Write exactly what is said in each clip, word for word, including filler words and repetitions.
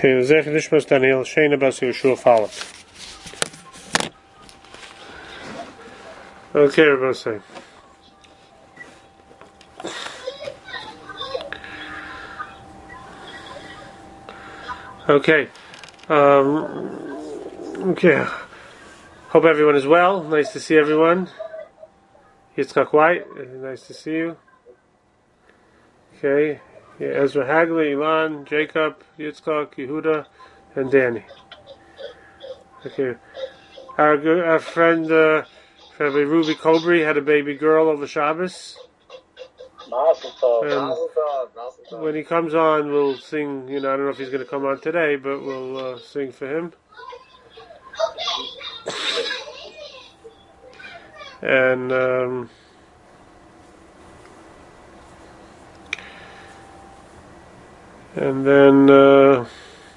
Okay, Zech Nishmas Daniel Shana Bas Yeshua Falak. Okay, everybody say. Okay. Um, okay. Hope everyone is well. Nice to see everyone. Yitzchak White, nice to see you. Okay. Yeah, Ezra Hagley, Ilan, Jacob, Yitzchak, Yehuda, and Danny. Okay. Our good, our friend uh, Rabbi Ruby Kobri had a baby girl over Shabbos. And when he comes on, we'll sing. You know, I don't know if he's going to come on today, but we'll uh, sing for him. And um, and then uh,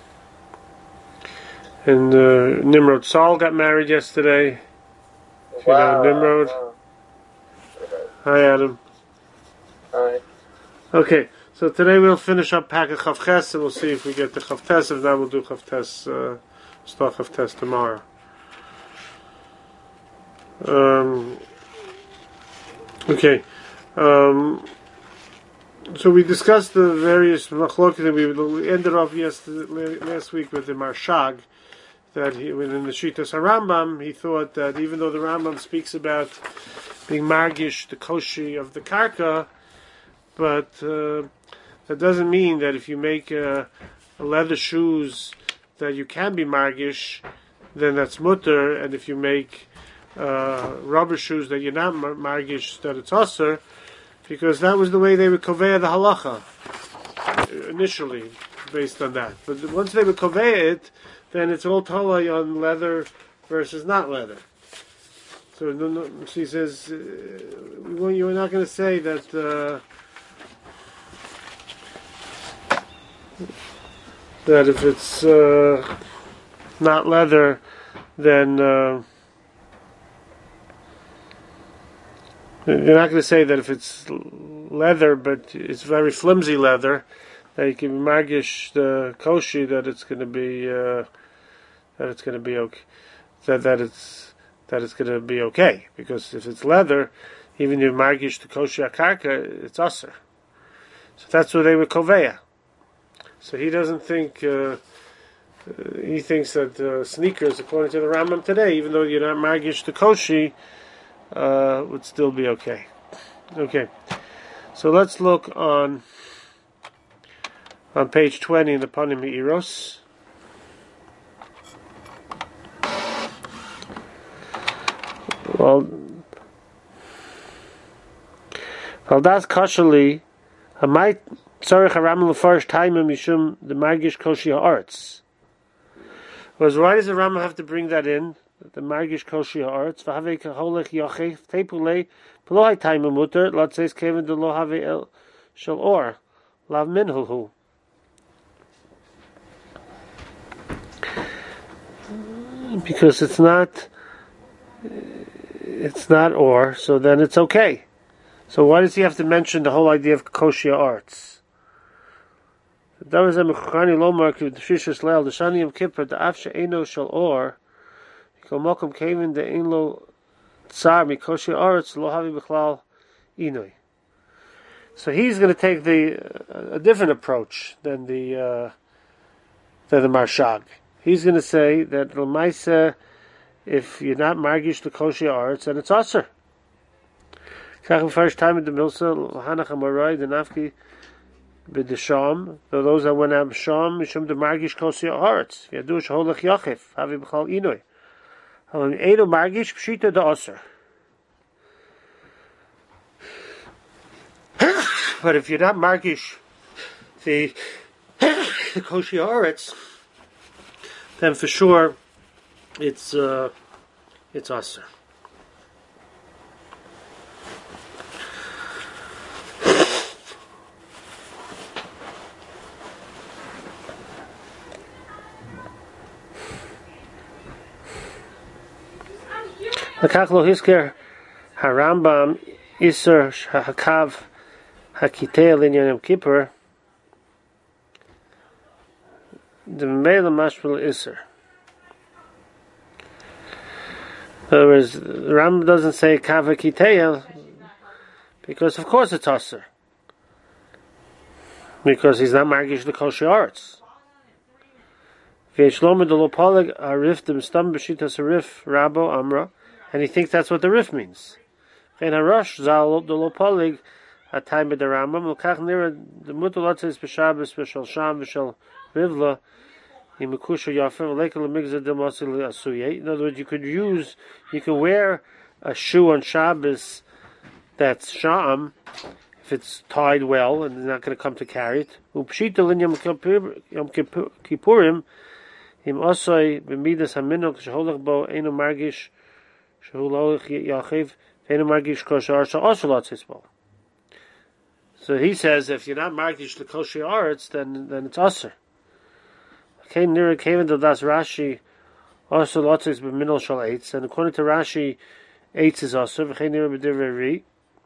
and uh, Nimrod Saul got married yesterday. If you Wow. know Nimrod. Wow. Hi, Adam. Hi. Okay, so today we'll finish up Packet Chavches, and we'll see if we get to Chavtes. If not, we'll do Chavtes, uh, start Chavtes tomorrow. Um, okay. Um, so we discussed the various machlokas, and we ended off yesterday, last week with the Marshag, that he, within the Shitas HaRambam, he thought that even though the Rambam speaks about being margish, the koshi of the karka, but uh, that doesn't mean that if you make uh, leather shoes that you can be margish, then that's mutter, and if you make uh, rubber shoes that you're not margish, that it's usher, because that was the way they would kovea the halacha initially, based on that. But once they would kovea it, then it's all tolai on leather versus not leather. So no, no, she says, uh, you're not going to say that uh, that if it's uh, not leather, then uh, you're not going to say that if it's leather, but it's very flimsy leather, that you can margish the koshi, that it's going to be uh, that it's going to be okay, that that it's that it's going to be okay, because if it's leather, even if margish the koshi akarka, it's usher. So that's what they were koveya. So he doesn't think. Uh, uh, he thinks that uh, sneakers, according to the Rambam today, even though you're not margish the koshi, uh, would still be okay. Okay. So let's look on on page twenty in the Panim Me'iros. Well, well, that's kashali. I might sorry Haram the first time mishum the margish koshi ha'arts. Whereas why does the Rambam have to bring that in? The margish koshi ha'arts. V'havei kaholech yochef tepulei pelohai time mutter. Lot says kevin de lo have el shel or lav minhulhu. Because it's not. It's not or, so then it's okay. So why does he have to mention the whole idea of koshia arts? That was a mechani lomar with the shishas leil the shani of kippur the afshe eno shel or komokum kevin the inlo tsar mi koshia arts lo havi bichlal inoi. So he's going to take the uh, a different approach than the uh, than the Marshag. He's going to say that l'maisa, if you're not margish the koshia arts, then it's usher. Kach first time in the milsa hanach amarai the nafki b'desham. Those that went out sham mishum the margish koshia arts. Yadu sholach yachif havi b'chal inoi. Eino margish pshita the usher. But if you're not margish the the koshia arts, then for sure it's uh, it's usher. Lakach lo hisker harambam iser hakav hakitel in Yom Kippur. the Mela Mashmal Isser. In other words, the Rambam doesn't say Kava Kiteya because, of course, it's Aser. Because he's not Margish the Kol She'aretz. V'yeshlomu de lo polig arif dem stam b'shitas arif rabo amra, and he thinks that's what the rif means. V'en harosh zal de lo polig atayim b'da Rambam l'kach nira the mutalatzis b'shabes b'shal sham b'shal rivla imekusha yafer v'lekel l'migzah demasi l'asuye. In other words, you could use, you can wear a shoe on Shabbos that's sham if it's tied well and it's not going to come to carry it. Upshita l'yom kippurim im osoi b'midas haminok sheholach bo eino margish sheholach yachiv eino margish kosher arts also lotzis bo. So he says if you're not margish the kosher arts, then then it's aser. Okay, near came to das Rashi also lotzis b'minol shal eitz, and according to Rashi, eitz is aser. V'chein near b'divrei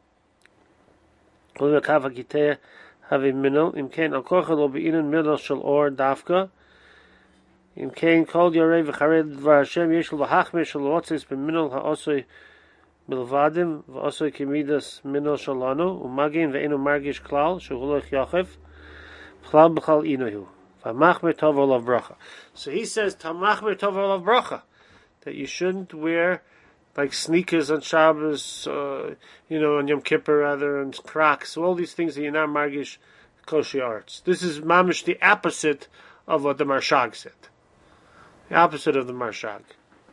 Kol v'kav hakiteh have a minol im kein al kochel lo be'inan minol shal or dafka. Im kein kol yorei v'chared dvar Hashem yeshel v'hachmeh shal lotzis b'minol ha'osoi milvadim v'osoi kimidas minol shalanu umagin v'einu margish klal shehulach yachev klal b'chal inohu v'machmeh tov olav bracha. So he says tamachmeh tov olav bracha, that you shouldn't wear like sneakers on Shabbos, uh, you know, on Yom Kippur rather, and Crocs, all these things that you're not margish kosher arts. This is mamish the opposite of what the Marshag said. The opposite of the Marshag.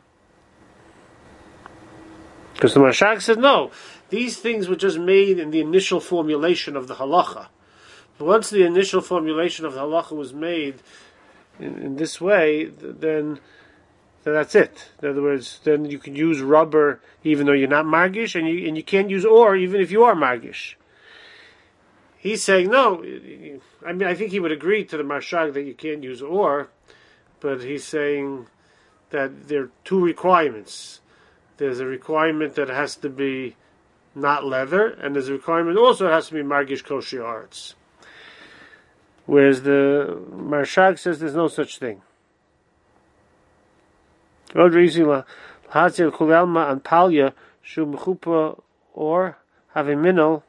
Because the Marshag said, no, these things were just made in the initial formulation of the halacha. But once the initial formulation of the halacha was made in, in this way, then... then that's it. In other words, then you can use rubber even though you're not margish, and you and you can't use ore even if you are margish. He's saying no. I mean, I think he would agree to the Marshag that you can't use ore, but he's saying that there are two requirements. There's a requirement that it has to be not leather, and there's a requirement also it has to be margish kosher arts. Whereas the Marshag says there's no such thing. Or have a minol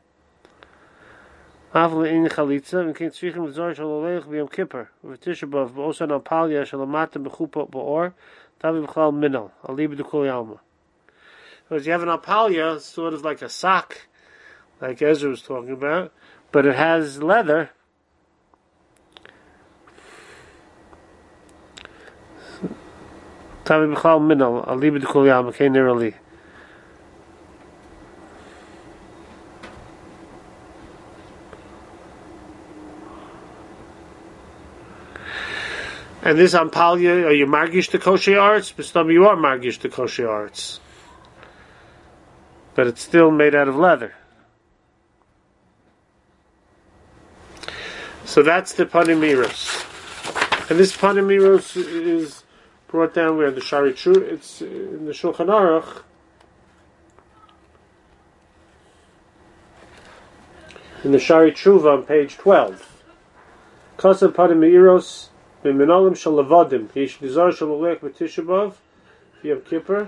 Avle in chalitza, and can't speak him with Zor Shalolech B'Yom Kippur. With Tishabov, but also on Palya Shalamata B'Chupa B'Or, Tavi B'Chal Minol. I'll leave it to Kol Yalma. Because you have an Alpalia, sort of like a sock, like Ezra was talking about, but it has leather. Tavi B'Chal Minol. I'll leave it to Kol Yalma. Can't nearly. And this Ampalia, are you margish to kosher arts? But some you are margish to kosher arts. But it's still made out of leather. So that's the Panimiros. And this Panimiros is brought down where the Shari Tru, it's in the Shulchan Aruch. In the Shari Tshuva on page twelve. Kasav Panimiros. B'minolim shel levadim, yish nizar shel olech b'tishabov, Yom Kippur.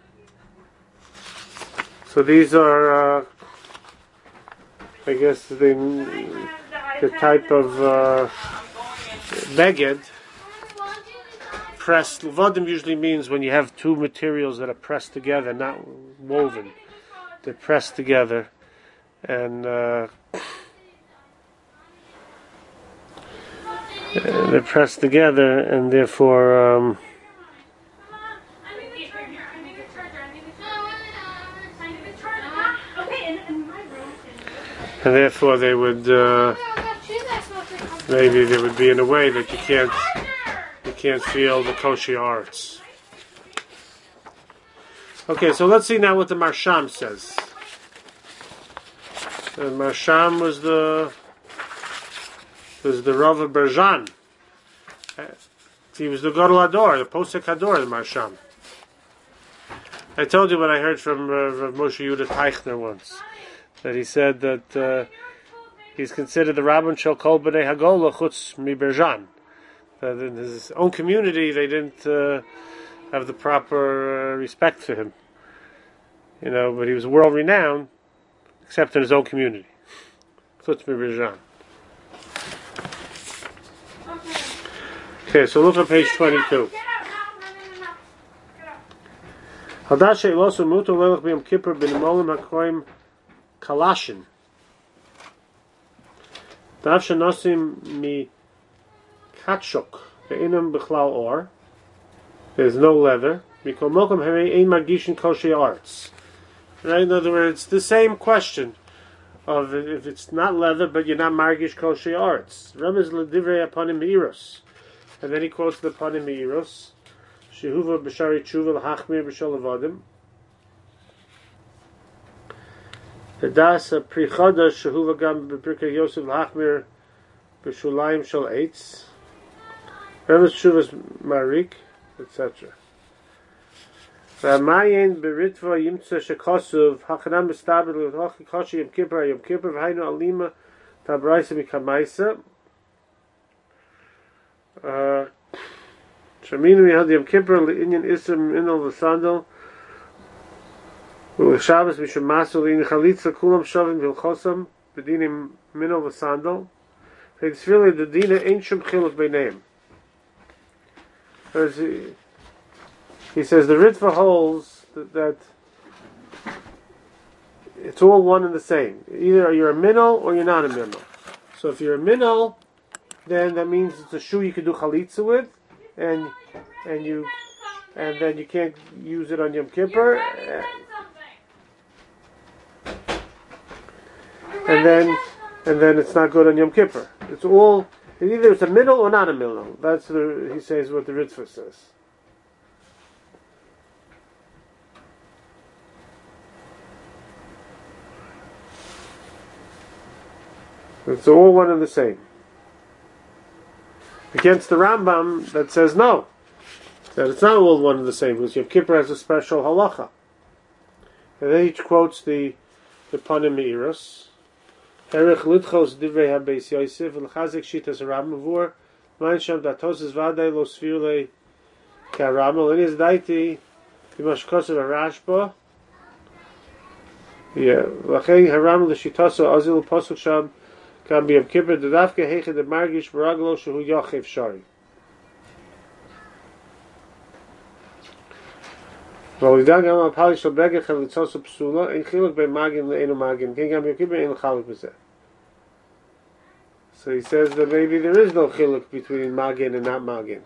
So these are, uh, I guess, the, the type of uh, beged. Pressed. Levadim usually means when you have two materials that are pressed together, not woven. They're pressed together. And... Uh, Uh, they're pressed together, and therefore, um, and therefore they would, uh, maybe they would be in a way that you can't, you can't feel the kosher arts. Okay, so let's see now what the Marsham says. The Marsham was the. was the Rav of Berjan. He was the Gadol Hador, the Posek Hador, the Marsham. I told you when I heard from uh, Rav Moshe Yehuda Teichner once, that he said that uh, he's considered the Rabban Shel Kol B'nei Hagola Chutz Mi Berjan. that in his own community they didn't uh, have the proper uh, respect for him. You know, but he was world renowned, except in his own community. Chutz miBejan. Okay, so look at page twenty-two. Hadashe Elosu Muto Lelech B'Yom Kippur B'Nimolim HaKroim Kalashin. Dav Shenosim Mi Katshuk Ve'inam B'Chlal Or. There's no leather. Mikol Mokum Harei Ein Margishin Kosher Arts. Right? In other words, the same question of if it's not leather, but you're not Margish Kosher Arts. Remez L'Divrei Aponim Meiros. And then he quotes the Aponim Meiros. Shehuva b'shari tshuva l'hachmir b'shol avodim. Hadas pri chodesh shehuva gam b'pirkei Yosef l'hachmir b'shulayim shel eitz. Remes tshuvas marik, et cetera. V'amayin b'ritva yimtza shekosuv hachanam b'staber l'hochi koshi yom kippur yom kippur v'hainu alima tabraisa mikamaisa. Uh... Shaminu we had Yom Kippur Inyan Isser Minol V'Sandal U'Shabbos Mishum Masul In Chalitza Kulam Shavim Vilchosam B'Dinim Minol V'Sandal It's really the Dina Ain't Shum Chiluk B'Neim. He says the Ritva holds that, that it's all one and the same. Either you're a Minol or you're not a Minol. So if you're a Minol, then that means it's a shoe you can do Chalitza with. And and you and then you can't use it on Yom Kippur, and then and then it's not good on Yom Kippur. It's all either it's a middle or not a middle. That's the he says what the Ritva says. It's all one and the same. Against the Rambam that says no, that it's not all one and the same, because Yom Kippur has a special halacha. And then he quotes the the Panim Meiros. Erech Lidchos Divrei HaBeis Yosef L'chazik Shitas Rambam Vur Mein Sham Datoses Vadei Lo Sfirle Karamal in his daiti Dimash Kosev Arashba. Yeah, L'chei Haram L'Shitaso Azil Pasuk Sham. Can be Yom Kippur the Dafke Heiche the Margish Baraglo Shehu Yachiv Shari. Well, we done Gam Apali Shal Begech Chalitzosu Psula and Chiluk Be Magin Le'enu Magin. King Gam Yom Kippur Ein L'Chaluk B'Zeh. So he says that maybe there is no Chiluk between Magin and not Magin.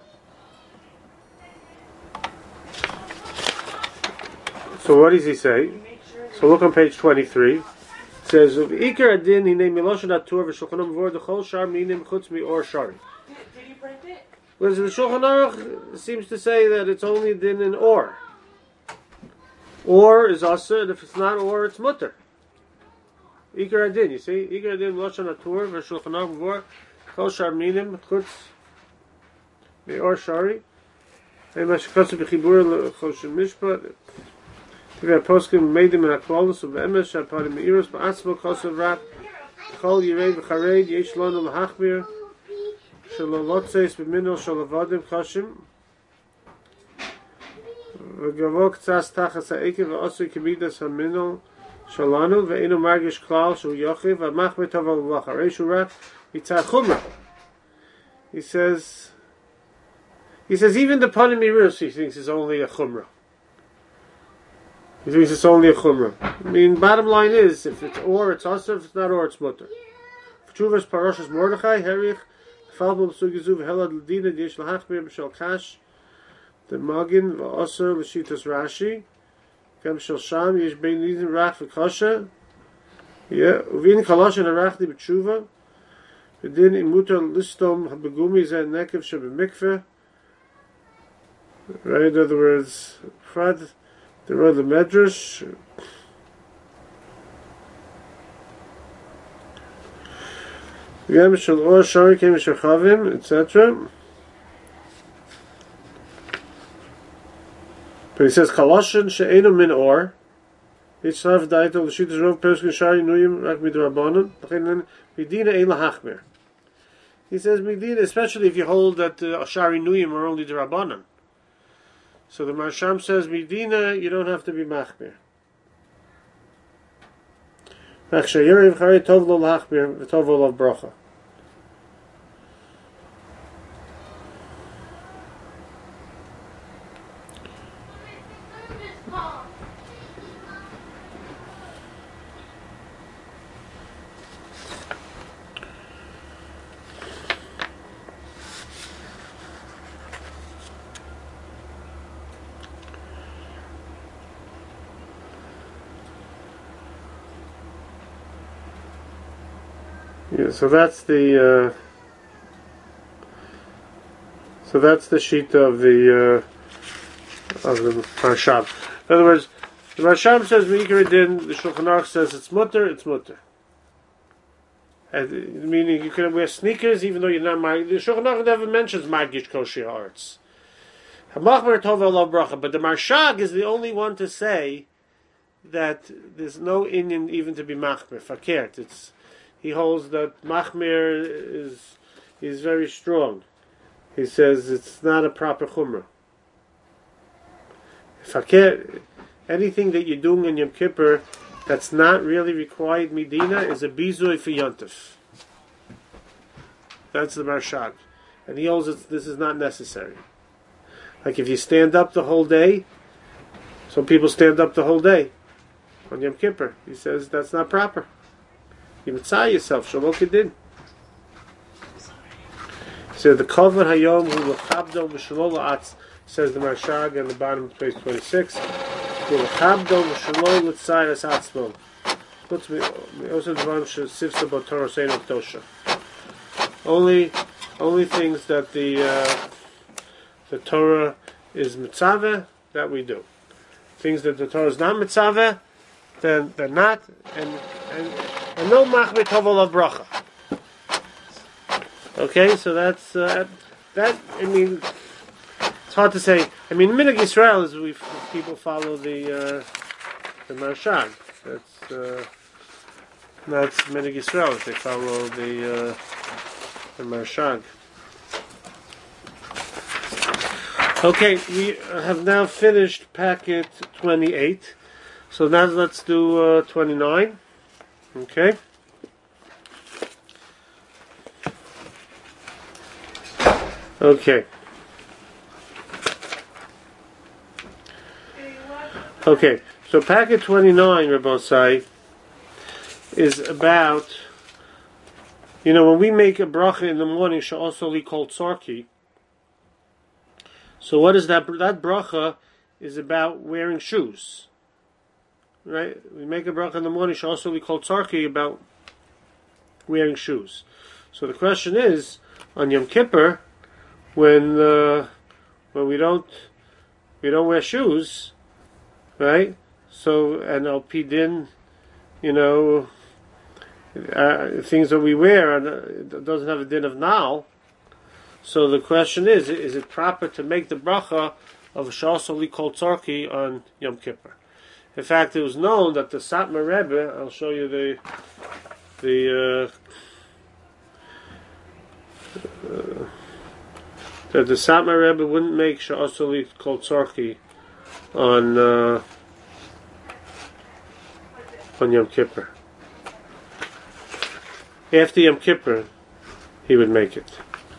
So what does he say? So look on page twenty-three. Says Iker Adin he named Miloshen Atur v'Shulchan Aruch the Chol Shar Minim Chutz Mi Or Shari. Did you print it? Because the Shulchan Aruch seems to say that it's only Din in Or. Or is also, and if it's not Or, it's Mutter. Iker Adin, you see, Iker Adin Miloshen Atur v'Shulchan Aruch Vor Chol Shar Minim Chutz Mi Or Shari. And Mashikatsu b'Chibur Choshen Mishpat. We have poskim made them in Akvalus of Emesh, Apanim Meiros, Ba'atzmo, Kosev Rat, Chol Yirei V'Chareid, Yesh Lonu L'Hachmir, Shalolotzeis B'Minol Shalavadim Choshim, V'Gavok Tzas Tachas Ha'ekev V'Osui Kemidas HaMinol Shalanu, V'Einu Margish Klal Shul Yochiv, V'Machmir Toval L'Acharei Shurat, Yitzad Chumra. He says, he says even the Panim Meiros he thinks is only a Chumra. He thinks it's only a chumrah. I mean, bottom line is, if it's or, it's also. If it's not or, it's mutter. Chuvas Parashas Mordechai Herich Falbum Sugizu V'Helad L'Dina Yesh L'Hachmir B'Shel Kash the Magin V'Oser L'Shitas Rashi Gam Shel Sham Yesh Bein Nidin Rach V'Kosha yeah Uvin Kaloshen Arachdi B'Tshuva V'Din Imuta Listom Habegumi Zeh Nekev Shebemikveh. Right, in other words, Frad the road the Medrash. Yem Shel Or Shari Kem Shechavim, et cetera. But he says Kaloshen She'enu Min Or. Each Slav Daito L'Shitas Rov Perskin Shari Nuyim Rak Midrabanan. L'chein B'Dina Ein L'Hachmir. He says Medina, especially if you hold that uh, Ashari Nuyim are only the Rabbanan. So the Marsham says Medina, you don't have to be Machmir. Achshayiriv Chari Tov Lo Lachmir V'Tov Lo Bracha. Yeah, so that's the uh, so that's the sheet of the uh, of the Marsham. In other words, the Marsham says Meikar Din, the Shulchan Aruch says it's mutter, it's mutter. And, meaning you can wear sneakers even though you're not married. The Shulchan Aruch never mentions Margish Koshi Arts. Hamachmer Tov Elav Bracha, but the Marshag is the only one to say that there's no Inyan even to be Machmer Fakert. It's He holds that Machmir is is very strong. He says it's not a proper chumrah. Fakir, anything that you're doing in Yom Kippur that's not really required Medina is a bizui for Yontif. That's the Marshag. And he holds that this is not necessary. Like if you stand up the whole day, some people stand up the whole day on Yom Kippur. He says that's not proper. You mitzvah yourself, shalom kedin. So the Kovan Hayom who lechabdo v'shalom la'atz, says the Marshag on the bottom of page twenty-six. Who lechabdo v'shalom l'tzayas atzmo. Puts me also the bottom sivsa b'torah seino tosha. Only, only things that the uh, the Torah is mitzvah that we do. Things that the Torah is not mitzvah, then they're not, and and. And no machmir tov olav bracha. Okay, so that's uh, that. I mean, it's hard to say. I mean, Minhag Yisrael is we people follow the uh, the Marshag. That's uh, that's Minhag Yisrael. They follow the uh, the Marshag. Okay, we have now finished packet twenty-eight. So now let's do uh, twenty-nine. Okay. Okay. Okay. So packet twenty-nine, Rabbosai, is about, you know, when we make a bracha in the morning, she'osoli kol tzarki. So what is that? That bracha is about wearing shoes. Right? We make a bracha in the morning, should also be called tzarki, about wearing shoes. So the question is, on Yom Kippur, when uh, when we don't we don't wear shoes, right? So and al pi din, you know, uh, things that we wear and uh, it doesn't have a din of now. So the question is, is it proper to make the bracha of shasoli kol tzarki on Yom Kippur? In fact, it was known that the Satmar Rebbe, I'll show you the the uh, uh, that the Satmar Rebbe wouldn't make Sha'asoli Kol Tzarki on uh, on Yom Kippur. After Yom Kippur, he would make it.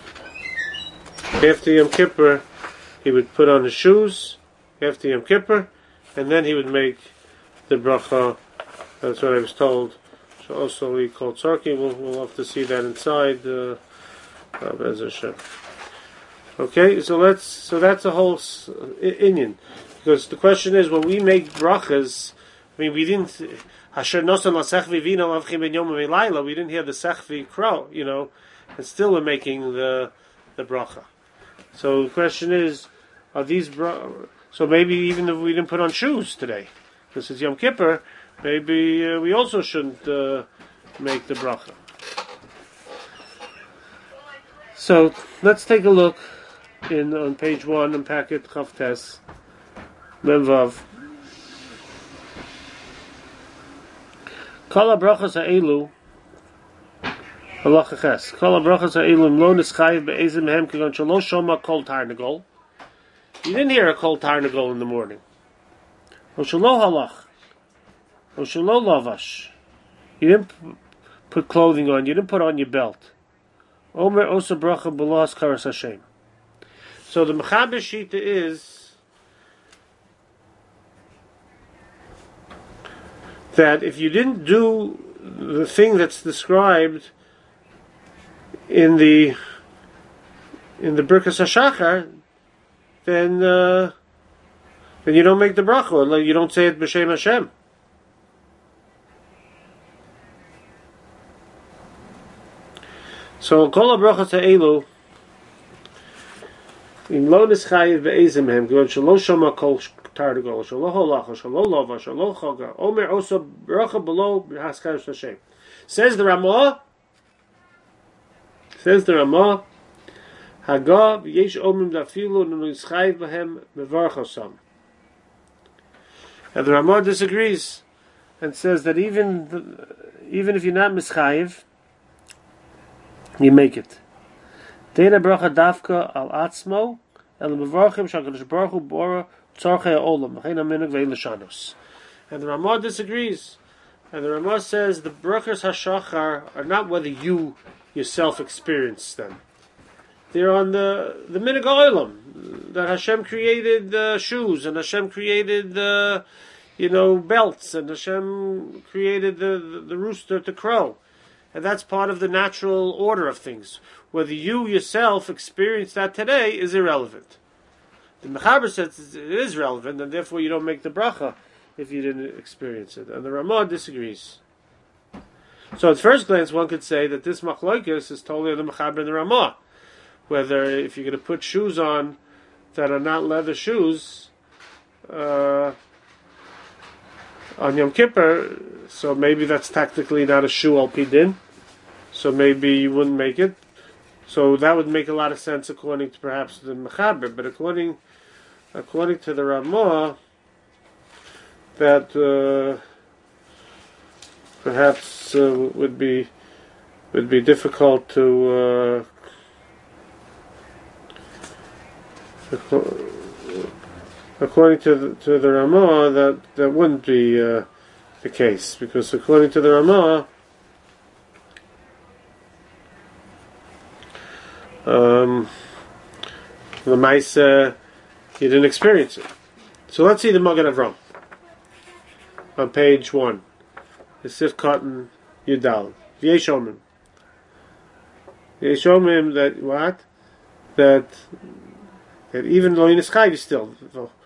After Yom Kippur, he would put on his shoes. After Yom Kippur, and then he would make the bracha. That's what I was told. So also we call tzarki. We'll, we'll have to see that inside. Uh, uh, okay, so let's. So that's a whole inyan. Because the question is, when we make brachas, I mean, we didn't. Asher nosan lasechvi vino avchim ben yom v'layla. We didn't hear the sechvi crow, you know, and still we're making the the bracha. So the question is, are these bra- so maybe even if we didn't put on shoes today, this is Yom Kippur, maybe uh, we also shouldn't uh, make the bracha. So let's take a look in on page one in packet Chavtes Memvav. Kala brachas ha'elu Halacha ches. Kol habrachas ha'elim lo nischayev be'ezim hem kigon shelo shoma kol tarnagol. You didn't hear a kol tarnagol in the morning. O shelo halach. O shelo lavash. You didn't put clothing on. You didn't put on your belt. Omer osa bracha b'lo haskaras Hashem. So the Mechaber Shita is that if you didn't do the thing that's described in the in the Birkas HaShachar, then uh, then you don't make the bracha. Like you don't say it b'shem Hashem. So kol habrachos ha'elu in lo nischayev be'ezim hem given shelo shoma kol targol shelo holach shelo lova shelo choga omer osa bracha below haskaras Hashem. Says the Ramah. Says the Ramah. Hagav yesh omrim dafilu nischayev behem mevarchosam. And the Ramah disagrees and says that even the, even if you're not mischayev, you make it. Deina bracha dafka al atzmo el mevarchim shakadosh baruch hu bora tzarchei olam v'chein aminuk ve'elishanos. And the Ramah disagrees, and the Ramah says the brachas hashachar are not whether you yourself experience them. They're on the the minhag olam that Hashem created uh, shoes, and Hashem created uh, you know belts, and Hashem created the, the the rooster to crow. And that's part of the natural order of things. Whether you yourself experience that today is irrelevant. The Mechaber says it is relevant, and therefore you don't make the bracha if you didn't experience it. And the Ramah disagrees. So at first glance one could say that this machlokes is totally the Mechaber and the Ramah. Whether if you're going to put shoes on that are not leather shoes uh, on Yom Kippur, so maybe that's technically not a shoe al pi din, so maybe you wouldn't make it. So that would make a lot of sense according to perhaps the Mechaber, but according according to the Ramah, that uh, perhaps uh, would be would be difficult to uh, according to the, to the Ramah, that that wouldn't be uh, the case, because according to the Ramah, um, the Maisa, you didn't experience it. So let's see the Magen Avraham on page one. The Sif Cotton Yudal. V'yeshomim. V'yeshomim that what? That that even lo yinischayev still.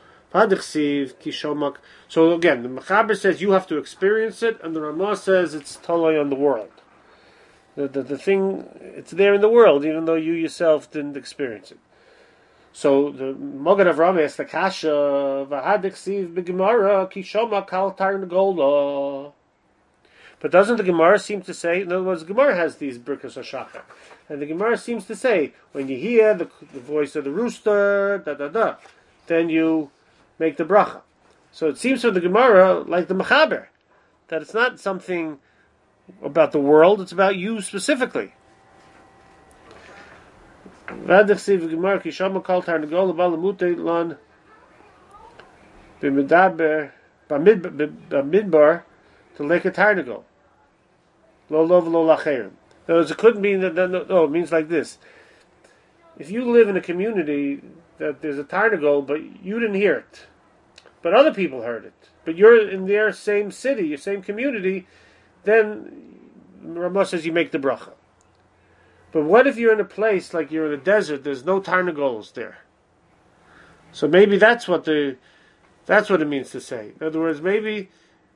So again, the Mechaber says you have to experience it, and the Ramah says it's totally on the world. The, the the thing, it's there in the world, even though you yourself didn't experience it. So the Magen Avraham asks the Kasha, "V'hadiksiv b'Gemara ki shoma kal tarnagola." But doesn't the Gemara seem to say? In other words, the Gemara has these Birkas HaShachar, and the Gemara seems to say when you hear the, the voice of the rooster, da da da, then you make the bracha. So it seems from the Gemara, like the Mechaber, that it's not something about the world; it's about you specifically. V'hadiksiv b'Gemara ki shoma kal tarnagola b'alamutei lan b'midaber b'midbar. To lake a tarnagol. Lo lo lo lacherim. In other words, it couldn't mean that, that no, no, it means like this. If you live in a community that there's a tarnagol, but you didn't hear it, but other people heard it, but you're in their same city, your same community, then Ramah says you make the bracha. But what if you're in a place like you're in a desert, there's no tarnagols there? So maybe that's what the that's what it means to say. In other words, maybe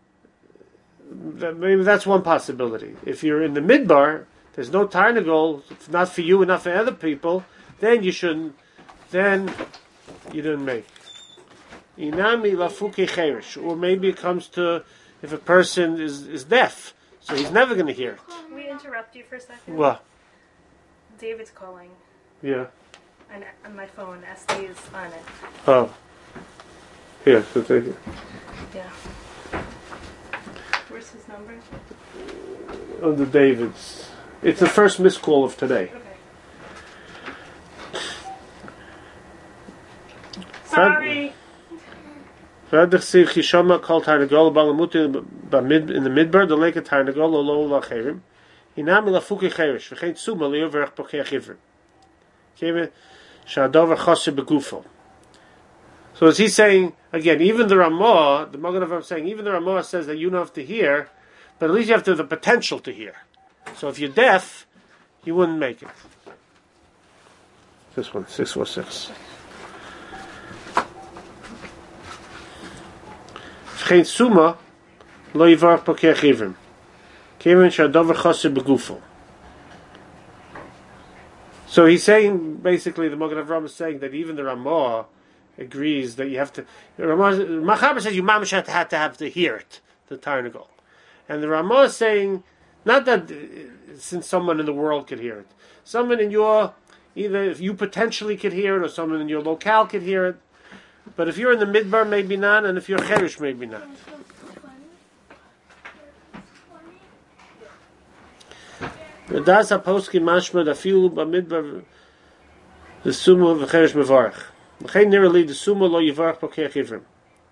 Maybe that's one possibility. If you're in the midbar, there's no tarnagol, not for you and not for other people, then you shouldn't, then you didn't make. Inami lafuke cherish. Or maybe it comes to if a person is, is deaf, so he's never going to hear it. Can we interrupt you for a second? What? David's calling. Yeah. And on my phone, S D is on it. Oh. Yeah, so take it. Yeah. Where's his number? Under David's. It's the first missed call of today. Okay. Sorry. In the midbar, the lake of Tarnagol, lo lacherim. Inam lafuki cherish. V'chein tsuma liyoverach pokech ivrim. Kevin shadover chosir begufo. So is he saying again? Even the Ramah, the Magen Avraham saying, even the Ramah says that you don't have to hear, but at least you have to have the potential to hear. So if you're deaf, you wouldn't make it. This one, six four six. V'chein tsuma lo yivarach pokech ivrim. So he's saying, basically, the Magen Avraham is saying that even the Ramah agrees that you have to. The Machaber says you mamish have to have to have to hear it, the Tarnagol, and the Ramah is saying not that uh, since someone in the world could hear it, someone in your either if you potentially could hear it or someone in your locale could hear it, but if you're in the midbar, maybe not, and if you're cherish, maybe not. Das aposki mashma da fiu ba midbar the sumo v'cheresh mevarach. L'chein nearly the sumo lo yivarach pokech ivrim.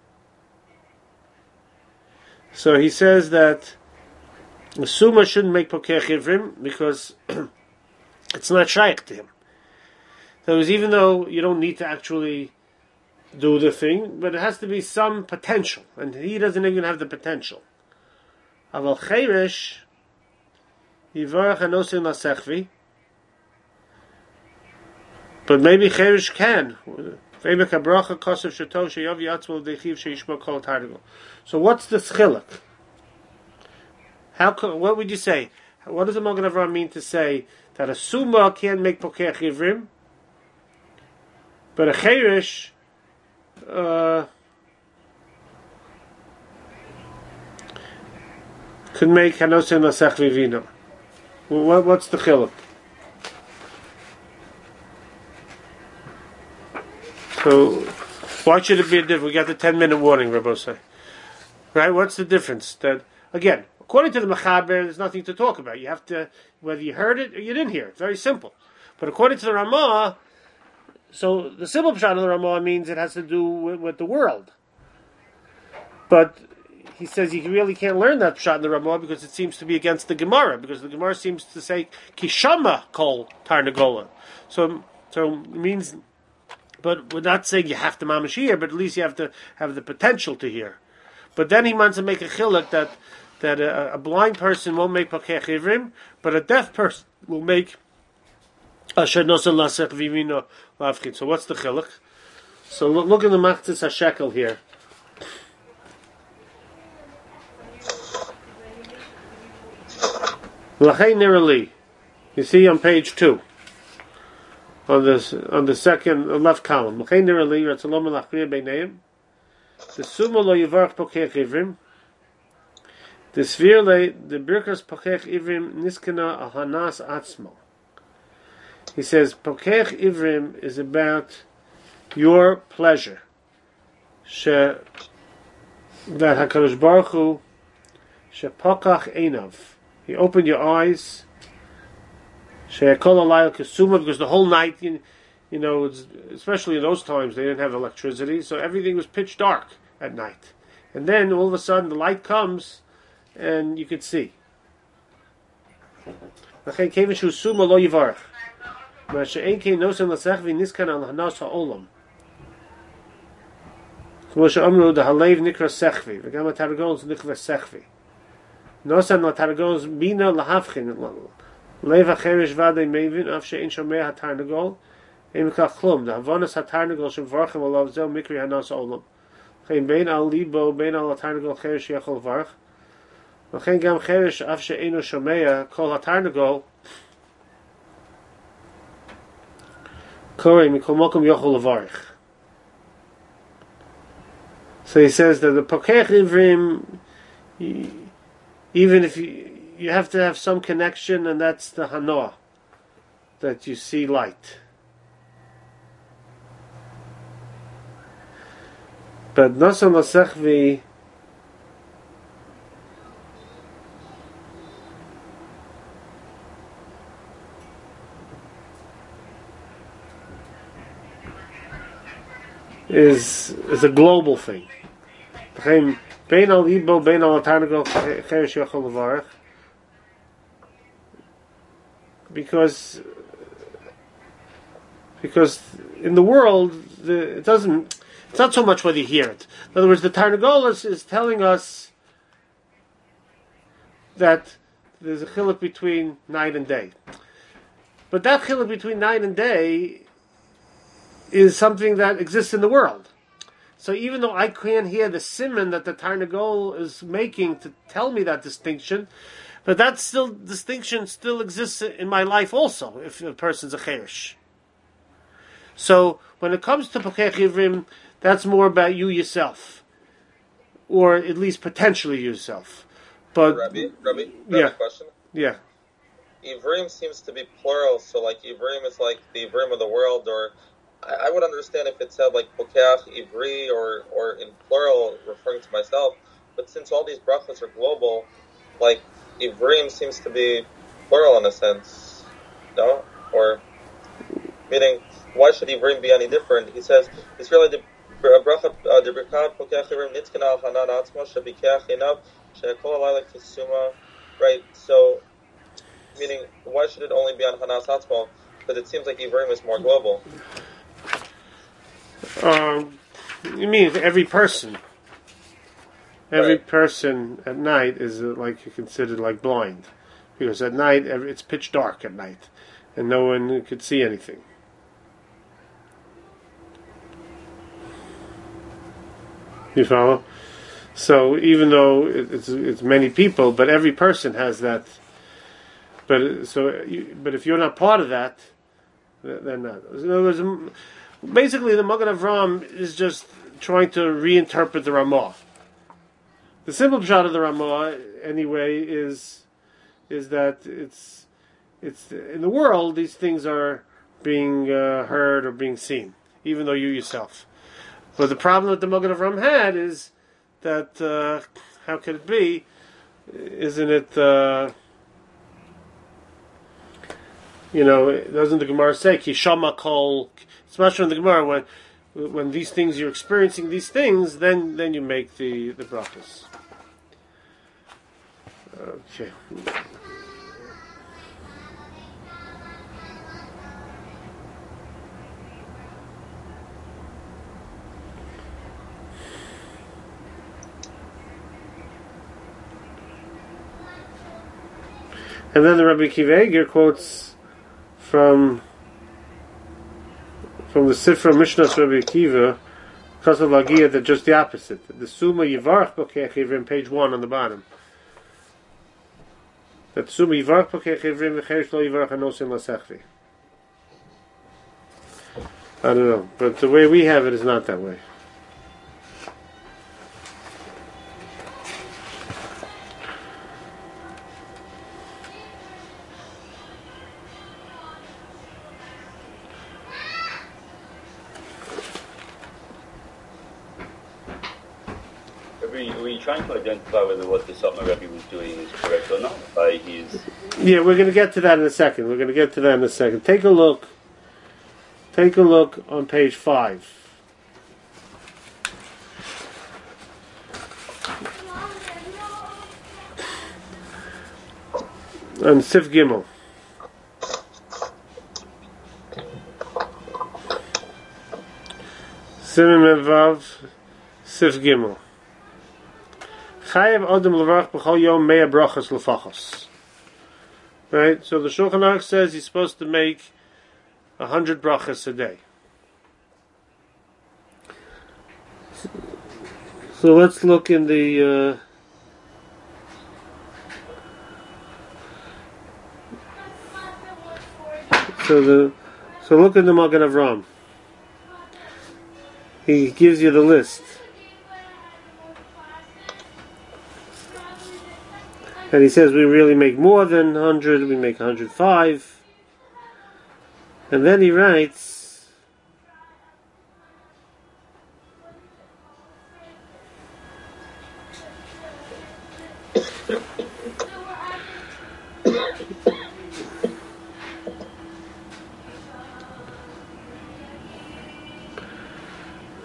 So he says that the sumo shouldn't make pokech ivrim because it's not shaykh to him. So even though you don't need to actually do the thing, but it has to be some potential, and he doesn't even have the potential. Aval cheresh Yivarach anosin lasechvi, but maybe cherish can. So what's the schiluk? How? What would you say? What does the Magen Avraham mean to say that a suma can't make pokech ivrim, but a cherish uh, could make hanosin lasechvi vino? What, what's the chiluk? So, why should it be a difference? We got the ten-minute warning, Rabbi say. Right? What's the difference? That again, according to the Mechaber, there's nothing to talk about. You have to, whether you heard it or you didn't hear it. Very simple. But according to the Ramah, so the simple pshat of the Ramah means it has to do with, with the world. But he says you really can't learn that pshat in the Ramah because it seems to be against the Gemara, because the Gemara seems to say kishama kol tarnagola. So, so it means, but we're not saying you have to mamash hear, but at least you have to have the potential to hear. But then he wants to make a chiluk that that a, a blind person won't make pokech ivrim, but a deaf person will make asher nosen lasech vivino lavchin. So what's the chiluk? So look, look in the Machzis HaShekel here. L'chein nirali. You see on page two, on this on the second uh, left column. L'chein nirali ratzalom l'achriya beineim. The sumo lo yivarach pokech ivrim. The svirle the birkas pokech ivrim niskana ahanas atzmo. He says pokech ivrim is about your pleasure. She that Hakadosh Baruch Hu she pokach einav. He opened your eyes. Because the whole night, you, you know, it's, especially in those times, they didn't have electricity, so everything was pitch dark at night. And then all of a sudden, the light comes, and you could see. Nosan la targos bina lahavchin leva cherish vaday mevin af she'in shomei hatarnagol im kachlum the havanas hatarnagol shem varchem olav zel mikri hanas olam chein bein al libo bein al hatarnagol cherish yachol varch v'chein gam cherish af she'in shomei kol hatarnagol korei mikol mokum yachol varch. So he says that the pokech ivrim, even if you, you have to have some connection, and that's the hanoah, that you see light. But nosan lasechvi, is is a global thing. Bein al ibo, bein al tarnagol, cheresh yochel levarach. Because because in the world, the, it doesn't. It's not so much whether you hear it. In other words, the Tarnagolos is telling us that there's a chiluk between night and day. But that chiluk between night and day is something that exists in the world. So even though I can't hear the simon that the Tarnagol is making to tell me that distinction, but that still distinction still exists in my life also, if a person's a cherish. So when it comes to Pokech Ivrim, that's more about you yourself, or at least potentially yourself. But Rabbi, Rabbi, yeah, yeah. question. Yeah. Ivrim seems to be plural, so like Ivrim is like the Ivrim of the world, or I, I would understand if it said like Pokeach Ivri, or or in plural referring to myself. But since all these brachas are global, like Ivrim seems to be plural in a sense, no? Or meaning, why should Ivrim be any different? He says it's really the bracha the brachah Pokeach Ivrim nitzken al hanan atzma shabikeach einav she'kol alayla kisuma. Right, so meaning, why should it only be on Hanas Atzmo? Because it seems like Ivrim is more global. Um, you mean every person? Every Right. person at night is uh, like considered like blind, because at night every, it's pitch dark at night, and no one could see anything. You follow? So even though it, it's it's many people, but every person has that. But so, you, but if you're not part of that, then not. In other words, basically, the Magen Avraham is just trying to reinterpret the Ramah. The simple pshat of the Ramah, anyway, is is that it's it's in the world these things are being uh, heard or being seen, even though you yourself. But the problem that the Magen Avraham had is that uh, how could it be? Isn't it? Uh, You know, doesn't the Gemara say "Kishama kol"? Especially in the Gemara, when when these things you're experiencing these things, then then you make the the brachas. Okay. And then the Rabbi Akiva Eiger quotes from from the Sifra Mishnah Rabbi Akiva, Kasav Lagia, that just the opposite. The Suma Yivarach Pokech Ivrim, page one on the bottom. That Suma Yivarach Pokech Ivrim v'cherish lo Yivarach Anosin Lasechvi. I don't know, but the way we have it is not that way. Were you trying to identify whether what the Satmar Rebbe was doing is correct or not by his... Yeah, we're going to get to that in a second. We're going to get to that in a second. Take a look. Take a look on page five. On Sif Gimel. Simon Mevav, Sif Gimel. Chayev Adam Levarach B'chol Yom Mea Brachas L'fachos. Right? So the Shulchan Aruch says he's supposed to make a hundred brachas a day. So let's look in the... Uh, so the so look in the Magen Avraham. He gives you the list. And he says we really make more than one hundred, we make one hundred five. And then he writes,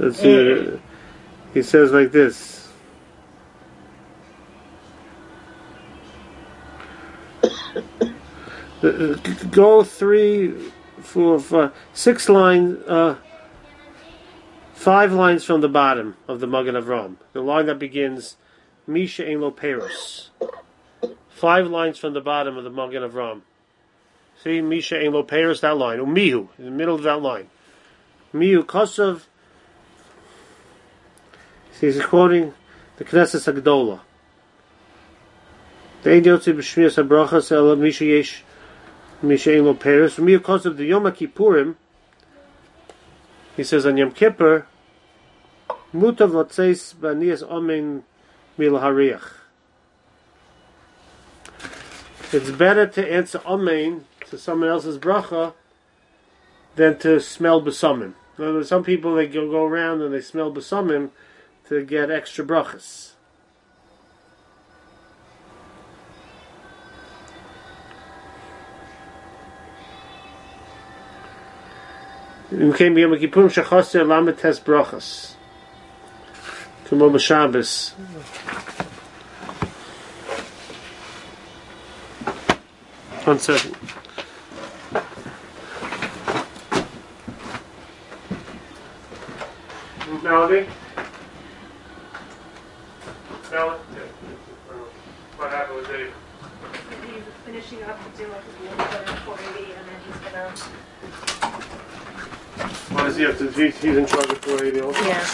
Let's see. He says like this. Go three, four, five, six lines, uh, five lines from the bottom of the Magen Avram. The line that begins, Misha Ein Lo Peros. Five lines from the bottom of the Magen Avram. See, Misha Ein Lo Peros, that line. Umihu, in the middle of that line. Mihu Kosov. See, he's quoting the Knesset Agdola. The Ein Yotzi B'Shmiras HaBrachas El Misha Yesh Misha Ein Lo Peros. Mihu Kosov the Yom HaKippurim. He says on Yom Kippur, Mutav Latzeis B'Anias Omen Mil Hariach. It's better to answer Amen to someone else's bracha than to smell B'Samim. In other words, some people, they go, go around and they smell B'Samim to get extra brachas. We came Yom Kippurim Shechasir Lamed Tes Brachas. Kumo B'Shabbos. One second. Melody? Melody? What happened with Dave? He's finishing up to do like a four eighty, and then he's gonna. What does he have to do? He's in charge of four eighty also? Yeah.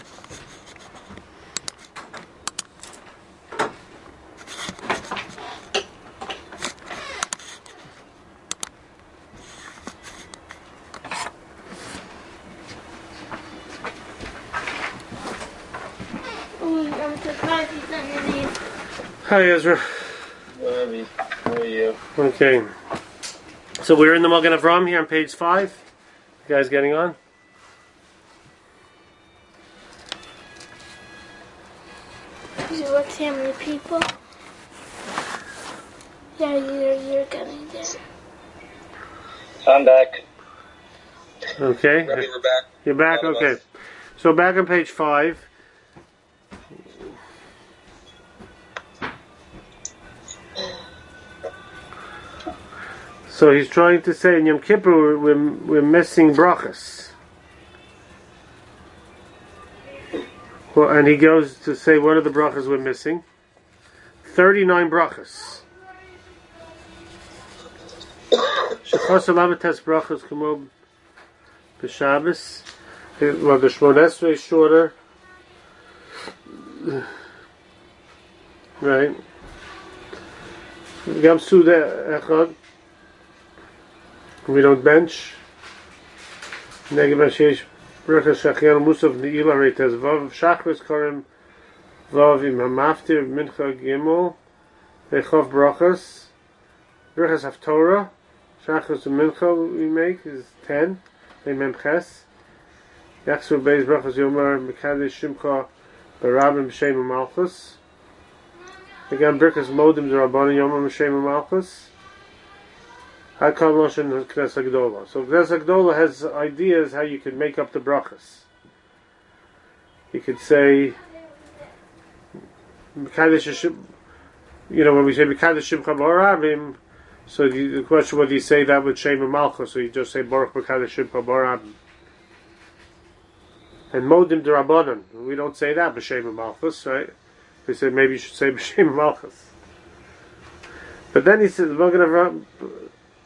Hi Ezra. How are you? Okay. So we're in the Magen Avram here on page five. You guys getting on? What's how many people? Yeah, you're, you're getting there. I'm back. Okay. Rebbe, we're back. You're back? All of Okay. us. So back on page five. So he's trying to say in Yom Kippur we're, we're, we're missing brachas. Well, and he goes to say what are the brachas we're missing? thirty-nine brachas. Shechas Alametes brachas kumo b'Shabbos. Well, the Shmon Esrei is shorter. Right. Gam Suda Echad. We don't bench. Neged Mashiach Brachas Shachiel Musaf Neila Reites Vav Shachris Karim Vav Im Hamaftir Mincha Gimel Echov Brachas Brachas Haftorah Shachris and Mincha we make is ten. They Memches Yachsur Beis Brachas Yomar Mekadesh Shimcha Barabim B'Shem Malchus. Again Brachas Modim Zerabbanim Yomar B'Shem Malchus. Hakam Loshen Knesset Agdola. So Knesset Agdola has ideas how you can make up the brachas. You could say, you know, when we say Mekadesh Shimcha Barabim, so the, the question whether you say that with Shem Malchus, so you just say Baruch Mekadesh Shimcha Barabim. And Modim D'Rabbanan, we don't say that b'Shem Malchus, right? We say maybe you should say b'Shem Malchus. But then he says, we're going to.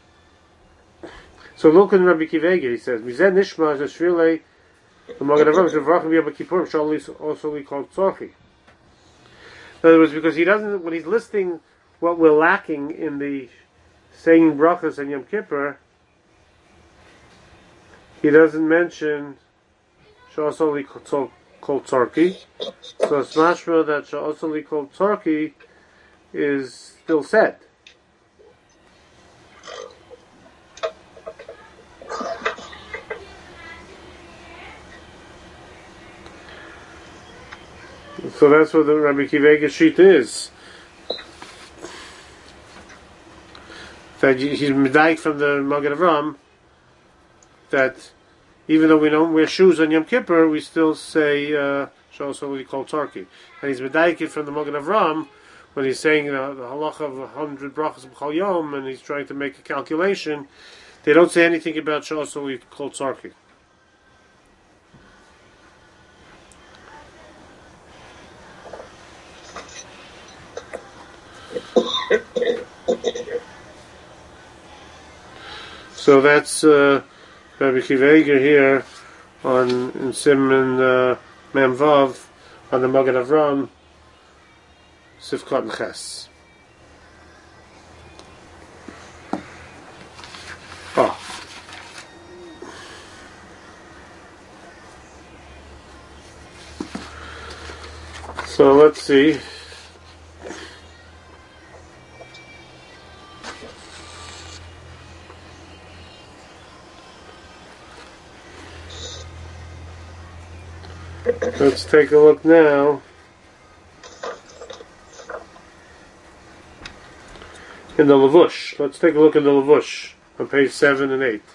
So look in Rabbi Kivege, he says, Mizeh Nishma is a Shrilei, the Magen Avram is a Vrachim Yom Kippurim, shall also be called Tzorchi. In other words, because he doesn't, when he's listing what we're lacking in the saying brachas and Yom Kippur, he doesn't mention shall also be called Tzorchi. So it's mashma that shall also be called Tzorchi is still said. So that's what the Rabbi Kivega sheet is. That he's medayik from the Magen Avram that even though we don't wear shoes on Yom Kippur, we still say uh, Shosoli Kol Tzarki. And he's Medaikid from the Magen Avram when he's saying uh, the halacha of a hundred brachas b'chol yom, and he's trying to make a calculation. They don't say anything about Shosoli Kol Tzarki. So that's uh, Rabbi Akiva Eiger here on in Simon uh, Mem Vav on the Magen Avram Sifkot and Ches. Oh. So let's see. Let's take a look now in the Levush. Let's take a look at the Levush on page seven and eight.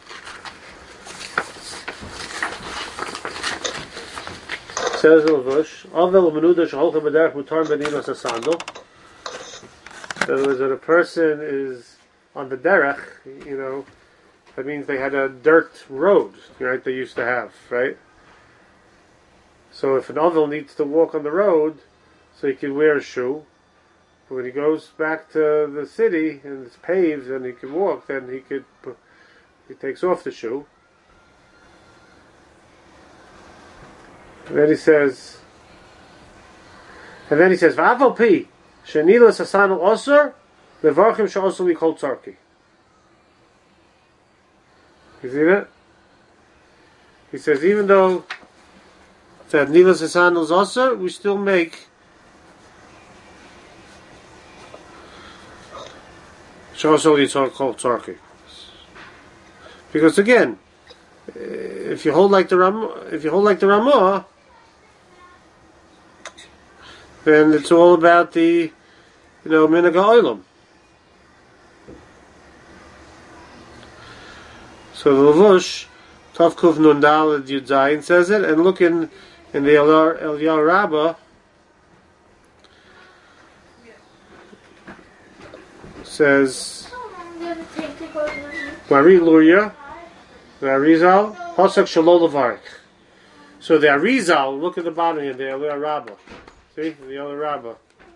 It says in Levush, Avel Menuda Shalcha B'derech Mutar Beninos Asandal. In other words, that a person is on the derech, you know, that means they had a dirt road, right? They used to have, right? So if an Ovel needs to walk on the road, so he can wear a shoe, but when he goes back to the city and it's paved and he can walk, then he could he takes off the shoe. And then he says, and then he says, "V'aval pi shenilas hasanul osur levarchim she'osur likol tzarki." You see that? He says, even though that Nilas Hasan is also, we still make Shosoli Kol Tzarki. Because again, if you hold like the Ram, if you hold like the Ramah, then it's all about the, you know, Minhag HaOlam. So the Levush Tav Kuf Nun Daled Yud Zayin says it, and look in in the Eliyahu Rabbah says Mari Luria the Arizal Pasuk Shalol Levarich. So the Arizal, look at the bottom here, the Eliyahu Rabbah. See the Eliyahu Rabbah.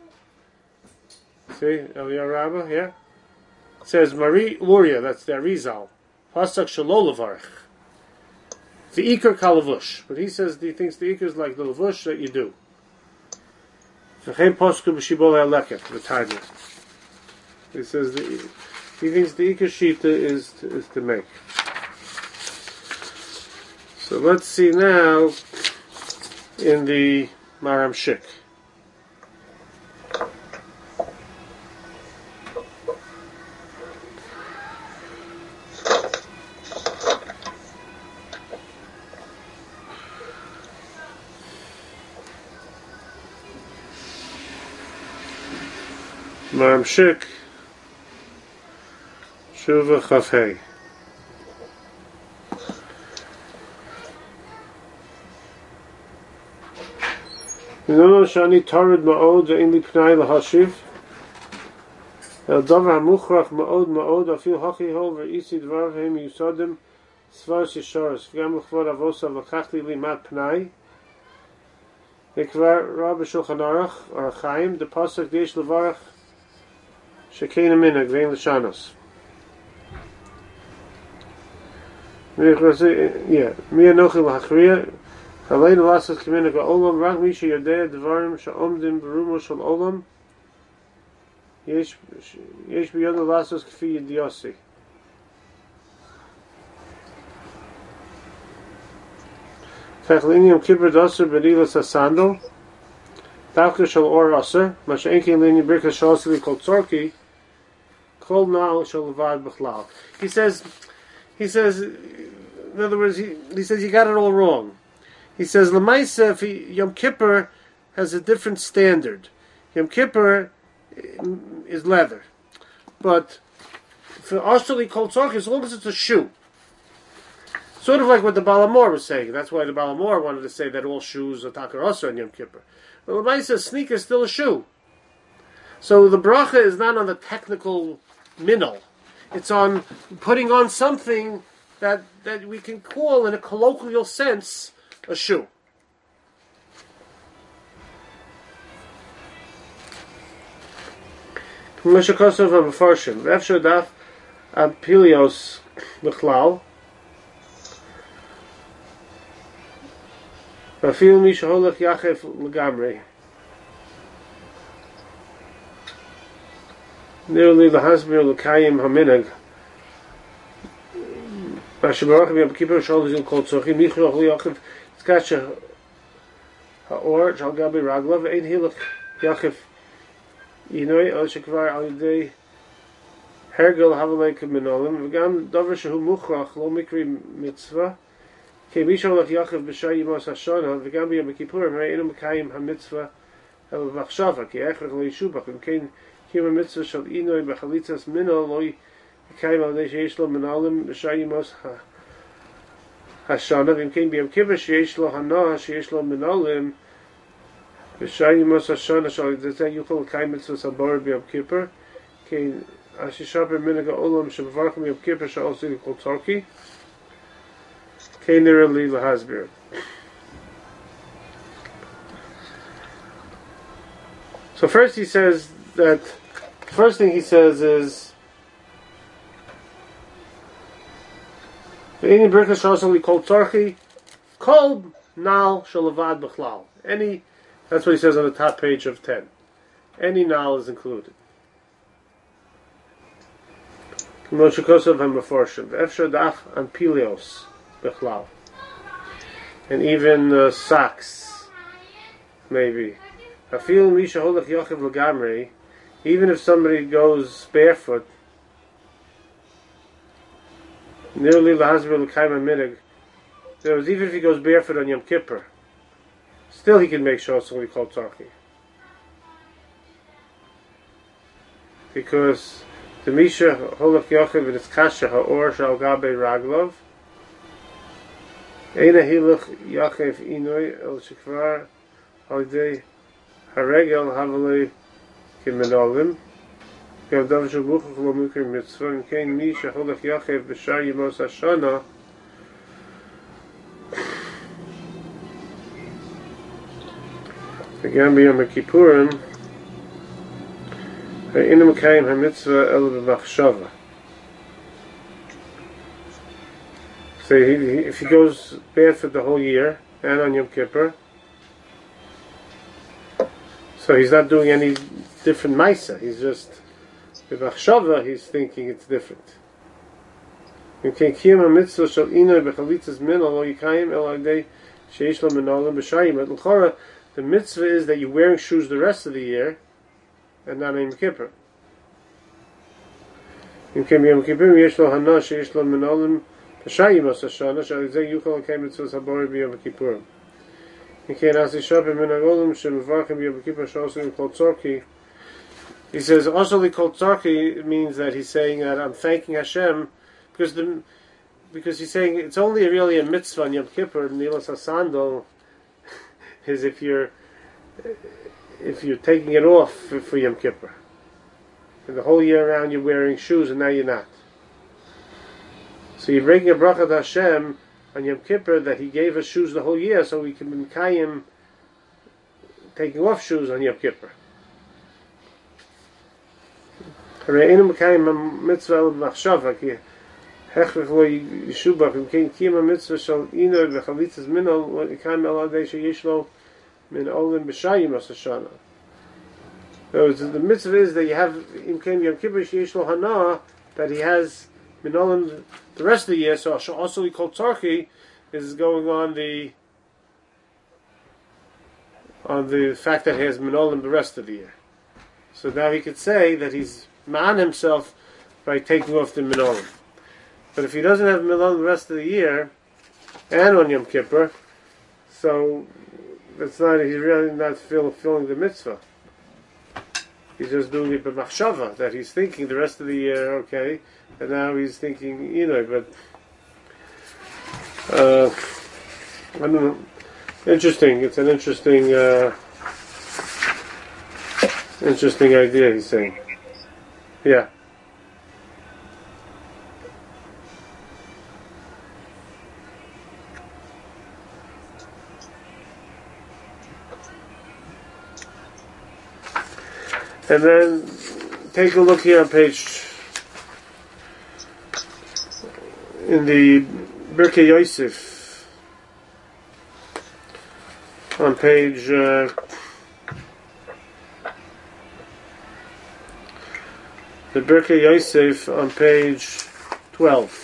See Eliyahu Rabbah here. It says Mari Luria. That's the Arizal Pasuk Shalol Levarich. The Iker Kalavush, but he says he thinks the Iker is like the Lavush that you do. The Tanya. He says the, he thinks the Iker Shita is to, is to make. So let's see now in the Maram Shik. Maram Shik Shuva Chafhei. Nono Shani Tarid Ma'od Ve'in Li Pnai L'Hashiv El Davar HaMuchrach Ma'od Ma'od Afil Hachi Ho Ve'isi Dvar V'hem Yusadim Svar Shisharis V'gam L'chvod Avosa V'lakach Li Limat Pnai Nikvar Rabbi Shulchan Aruch or Chaim the Pasuk Deish Levarach Shekeina Minhag Ve'in L'Shanos. Yeah, Mi Anochi L'Hachriya Alein Lasas K'minhag Ha'olam Rak Misha Yodea Devarim Sha'omdim Berumo Shal Olam Yesh Yesh B'Yod Lasas K'fi Yidiosi. Techlini Yom Kippur Doser B'Nilas HaSandal Davka Shal Or Aser Masha'enki Lini Birka Shal Kol Tzarki Kol Na'al Shal Levad B'Chlal. He says, he says, in other words, he, he says you got it all wrong. He says Lamaisa, if he, Yom Kippur has a different standard. Yom Kippur is leather, but for Ashali Kol Tzarki, as long as it's a shoe. Sort of like what the Balamor was saying. That's why the Balamor wanted to say that all shoes are Takar on Yom Kippur. But the Lamaisa, sneaker is still a shoe. So the bracha is not on the technical minnow. It's on putting on something that, that we can call, in a colloquial sense, a shoe. Moshe Kosov and Mefarshim. Efshar Daf Apilios Bechlal. Vafil mi sheholach yachef legamrei. Nearly the hasbir lekayim haminag. Vashabarach b'yam kippur shol zil kol tzorchim michroch liyachiv tzkasha haor shal gabi raglav ein hilach yachef inoi al shekvar al yidei hergel havalei k'minolim v'gam davar shehu muchrach lo mikri mitzvah כי מי שהולך יחב בשעה ימוס השונה וגם ביום הכיפורים הרי אינו מקיים המצווה אלא במחשבה כי ההכרח לא ישובח אם כן קיום המצווה של עינוי בחליצת מינו לא יקיים על ידי שיש לו מנהלים בשעה ימוס השונה ואם כן ביום כיפור שיש לו הנאה שיש לו מנהלים בשעה ימוס השונה שעל ידי זה יוכל לקיים מצווה סבור ביום כיפור כי השישה במנהג העולם שמברכים ביום כיפור שעושה לכל תורקי Keinerali lahasbir. So first he says that first thing he says is any birkas shasali kol tzarchi kol nal shalavad b'chlal. Any, that's what he says on the top page of ten. Any nal is included. Moshe Kosov and Mefarshim. Efshar Daf and Pilios. And even uh, socks, maybe. Even if somebody goes barefoot, nearly even if he goes barefoot on Yom Kippur, still he can make sure somebody called Tzarchi. Because the Misha Holach Yochav and its Kasha Ha'or Shal Gabe Raglov Eina hilach yachef inoi el shekvar halidei haregel havalei kimenolim gavdav shabuchach lo mikri mitzvah and kein mi sheholach yachef b'shar yimos hashana again b'yom kippurim ha'inu mekayim ha'mitzvah el b'machshava. So he, he, if he goes barefoot the whole year and on Yom Kippur, so he's not doing any different Maisa. He's just with Achshava. He's thinking it's different. The mitzvah is that you're wearing shoes the rest of the year and not on Yom Kippur. Shayimos Hashana, Shalizay Yuchal came to Sabori B'Yom Kippurim. He can't ask the shop in Minagolim, Shemvarchim B'Yom Kippur, Shosim called Tzorki. He says, also called Tzorki means that he's saying that I'm thanking Hashem because the because he's saying it's only really a mitzvah on Yom Kippur, Nilas HaSandal, is if you're if you're taking it off for, for Yom Kippur. And the whole year around you're wearing shoes and now you're not. So you're breaking a bracha to Hashem on Yom Kippur that He gave us shoes the whole year, so we can be Mekayim taking off shoes on Yom Kippur. Re'enu Mekayim mitzvah el b'machshava ki hechrech lo yishubach im kein kiyam mitzvah shal ino v'chalitzas minol lo yikayim el adei sheyesh lo min olim b'shayim as Hashanah. The mitzvah is that you have im kein Yom Kippur sheyesh lo hana, that he has Minolim the rest of the year, so also called Tzarchi is going on the on the fact that he has Minolim the rest of the year. So now he could say that he's ma'an himself by taking off the Minolim. But if he doesn't have Minolim the rest of the year and on Yom Kippur, so that's not he's really not fulfilling the mitzvah. He's just doing it by machshava, that he's thinking the rest of the year, okay, and now he's thinking, you know, but Uh, I don't know. Interesting. It's an interesting, uh, interesting idea. He's saying, yeah. And then take a look here on page in the Birkei Yosef on page uh, the Birkei Yosef on page twelve.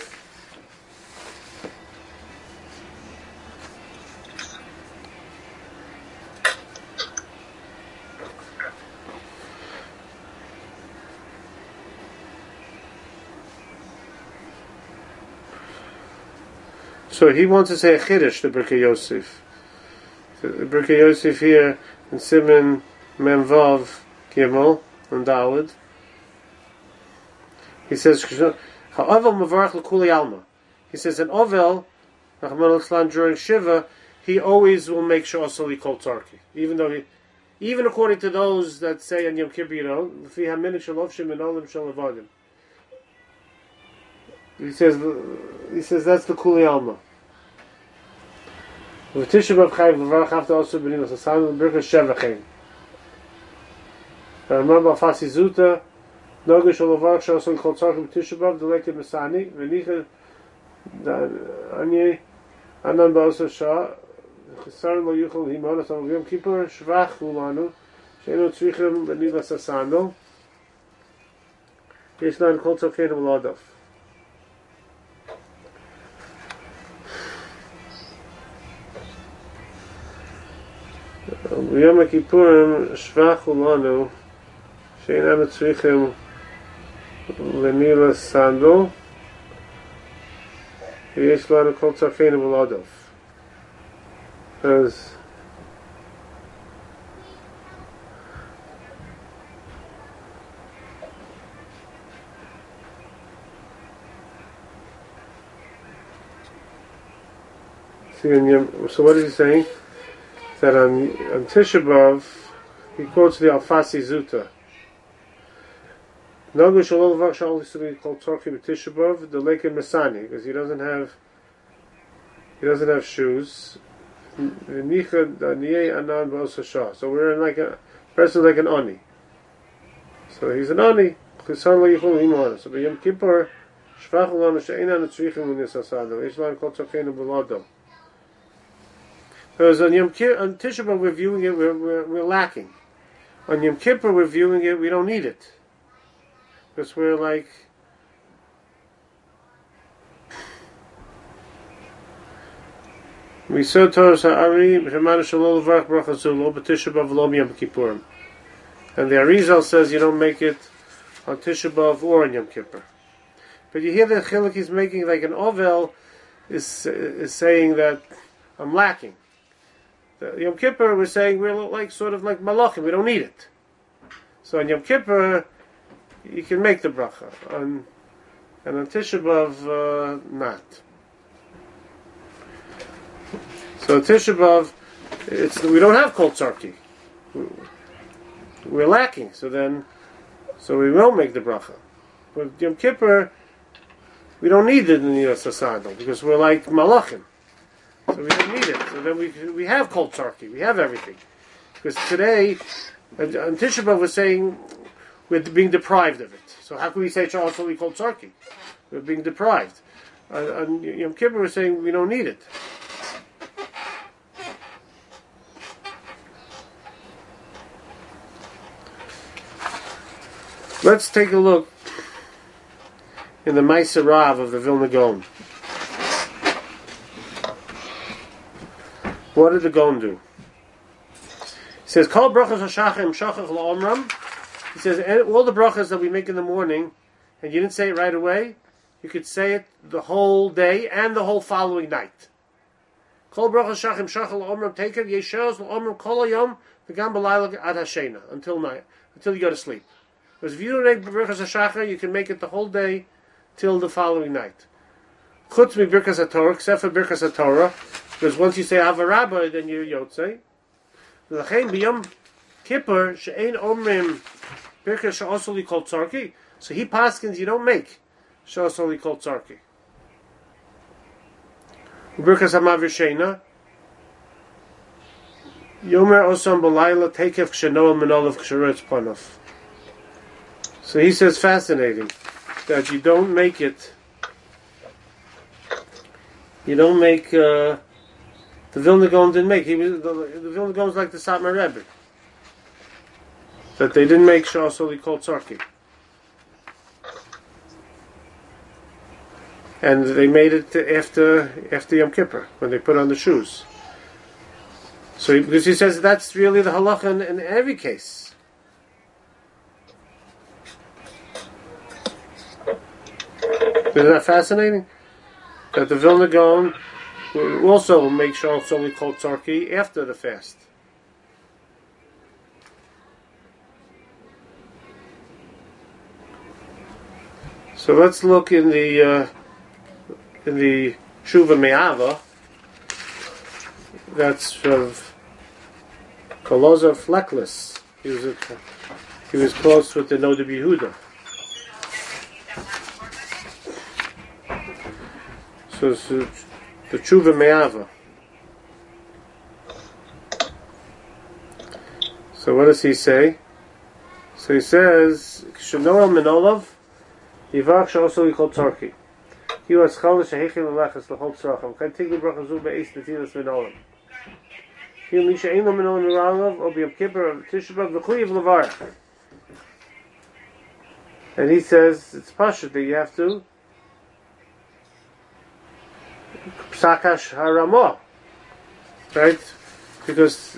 So he wants to say a chiddush, the Birkei Yosef. The Birkei Yosef here in Siman Mem Vav Gimel and Daled. He says, "Ha'ovel mavarach l'kuli alma." He says, an ovel, Rachmana litzlan, during Shiva, he always will make sure also kol tzarki, even though he, even according to those that say on Yom Kippur, you know, l'fi haminut shel ovshim and olim shel avadim. He says, he says that's the kuli alma. With Tisha B'Av Chayiv L'varach after also b'nilas asan Birkas Shevachin. Remember Fasi Zuta Nogish L'varach Shasol Kol Tzarchim Tisha B'Av Deleked Mesani V'nicha Anye Anan Ba'osa Shah Chesar Lo Yuchel Himon Atam Yom Kippur Shvach Ulanu Sheinu Tzrichim b'nilas asano Yeshnan Kol Tzarchim L'Adav. Yom Kippurim Shvach Ulanu She'enan Tzrichim L'Nilas Sandal Yesh Lanu Kol Tzarchim L'Adav. As so what is he saying? That on, on Tisha B'Av, he quotes the Alfasi Zuta. Nagu shalol vach shal yisri called Tzarchi b'Tisha B'Av, the lake in Masani, because he doesn't have, he doesn't have shoes. Nicha daniyei anan b'osa shah. So we're in like a person like an oni. So he's an oni. Chisan lo yichol imon. So b'Yom Kippur, shvach ulanu she'enan tzrichim u'nis asado. Eish lan kol tzarchenu b'ladam. Because on Yom Kippur, on Tisha B'Av, we're viewing it, we're, we're, we're lacking. On Yom Kippur, we're viewing it, we don't need it. Because we're like, we saw Torah Sa'ari, B'Shemana Shalol V'Rach Bracha Lo B'Tisha B'Av Lo Yom Kippurim. And the Arizal says you don't make it on Tisha B'Av or on Yom Kippur. But you hear that Chiluk is making like an Ovel is, is saying that I'm lacking. The Yom Kippur, we're saying we're like sort of like malachim. We don't need it. So on Yom Kippur, you can make the bracha. On, and on Tisha B'Av, uh, not. So Tisha B'Av, it's we don't have kol tzarki. We're lacking. So then, so we will make the bracha. But Yom Kippur, we don't need the niyas asado because we're like malachim. So we don't need it. So then we we have kol tzarki. We have everything. Because today, on Tisha B'Av, we're saying we're being deprived of it. So how can we say Charles we kol tzarki? We're being deprived. On, on Yom Kippur, we're saying we don't need it. Let's take a look in the Ma'aser Rav of the Vilna Gaon. What did the Gaon do? He says, "Kol brachas hashachim shachach la'omram." He says, all the brachas that we make in the morning, and you didn't say it right away, you could say it the whole day and the whole following night. Kol brachas hashachim shachach la'omram teker yeshos la'omram kol hayom v'gam b'layla ad hashena until night, until you go to sleep. Because if you don't make brachas hashachar, you can make it the whole day till the following night. Chutz mi Birkas HaTorah, except for Birkas HaTorah, because once you say Avarabba, then you're Yotzei. L'chein b'yom Kippur, she'ein omrim Birkas she'osoli kol tzarki. So he paskins, you don't make she'osoli kol tzarki. Birkas HaMavir Sheina, Yomer osam b'layla tekef k'shenoel menolav k'sheretz panav. So he says, fascinating, that you don't make it, you don't make, uh, the Vilna Gaon didn't make, he was, the, the Vilna Gaon was like the Satmar Rebbe, that they didn't make Sha'asoli Kol Tzarki. And they made it after, after Yom Kippur, when they put on the shoes. So, he, because he says that's really the halacha in, in every case. Isn't that fascinating? That the Vilna Gaon also will make Shal Soli Kol Tzarki after the fast. So let's look in the uh, in the Shuva Me'ava. That's of Kolozov Fleckless. He was a, he was close with the Noda B'Yehuda. So, so the Tshuva Me'ava. So what does he say? So he says, Shenoel Menolav, Yivach Sha'osol Yichol Tzarki. He was Chal Shehechim Alechas L'chol Tzrachim. Kan Tigli Bracha Zu Be'ez Netilas Menolam. He Misha Ein Lo Menolam Meralav, O B'Yom Kippur, Tisha B'Av V'chuyev Levarach. And he says, it's Pashut that you have to Psakash Haramah, right? Because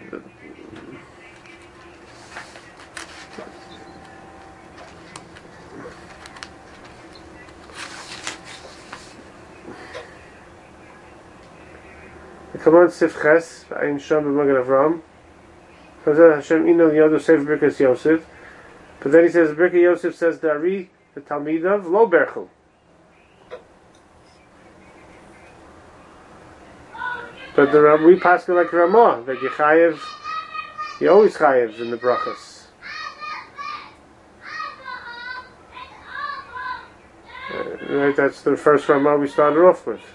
the command Sifches, Ein Sham B'Magen Avram, Hashem Ino Yodu Seif Birkas Yosef. But then he says, Birkas Yosef says, Dari, the Talmidav, Lo Berchel. But the we pass like Ramah, that you chayev, you always chayev in the brachas. Uh, right, that's the first Ramah we started off with.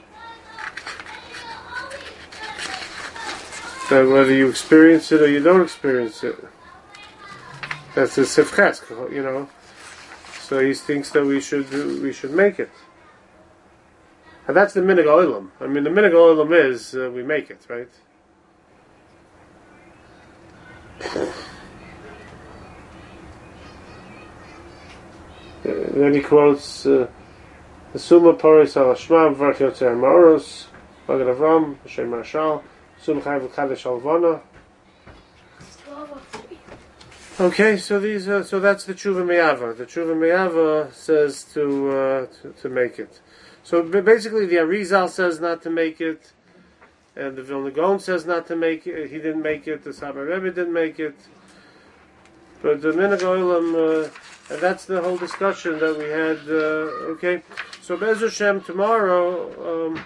So whether you experience it or you don't experience it, that's a sifches, you know. So he thinks that we should do, we should make it. And that's the minig oilam. I mean, the minig oilam is uh, we make it, right? Uh, then he quotes the Summa Paris al Shma V'Varch Yotzer Maoros Magen Avram Hashem Marshal Sum Chayv L'Kadesh Alvana. Okay, so these, uh, so that's the Tshuva Me'ava. The Tshuva Me'ava says to, uh, to to make it. So basically, the Arizal says not to make it, and the Vilna Gaon says not to make it. He didn't make it. The Satmar Rebbe didn't make it. But the Minhag Olam, uh, and that's the whole discussion that we had. Uh, okay, so Be'ez Hashem tomorrow. Um,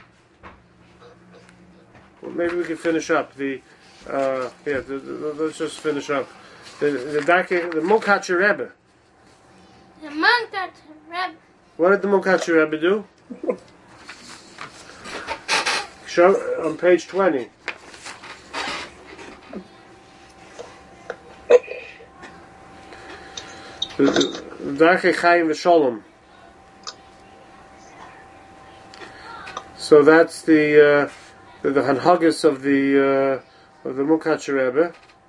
well, maybe we can finish up the. Uh, yeah, the, the, let's just finish up the the the, the Mokatcher Rebbe. The Mokatcher Rebbe. What did the Mokatcher Rebbe do? Show on page twenty. Darkei Chaim v'Sholom. So that's the uh, the, the Hanhagis of the uh, of the Mokatcher Rebbe.